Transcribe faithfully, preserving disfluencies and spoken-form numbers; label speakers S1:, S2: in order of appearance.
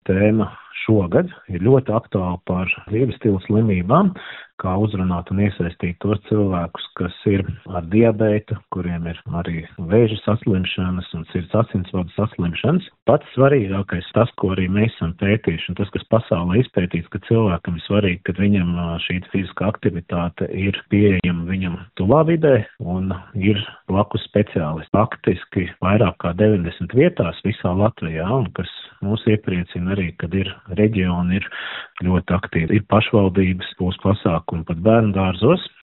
S1: tēma šogad ir ļoti aktuāla par dzīves stila slimībām, kā uzrunāt un iesaistīt tos cilvēkus, kas ir ar diabētu, kuriem ir arī vēža saslimšanas un sirds asinsvadu saslimšanas. Pats svarīgākais tas, ko arī mēs esam pētījuši, un tas, kas pasaulē izpētīts, ka cilvēkam ir svarīgi, kad viņam šī fiziskā aktivitāte ir pieejama viņam tuvā vidē un ir blakus speciālisti. Faktiski vairāk kā deviņdesmit vietās visā Latvijā, un kas mūs iepriecina arī, kad ir reģioni, ir ļoti aktīvi. Ir pašvaldības, būs pasākumi pat bērnu dārzos.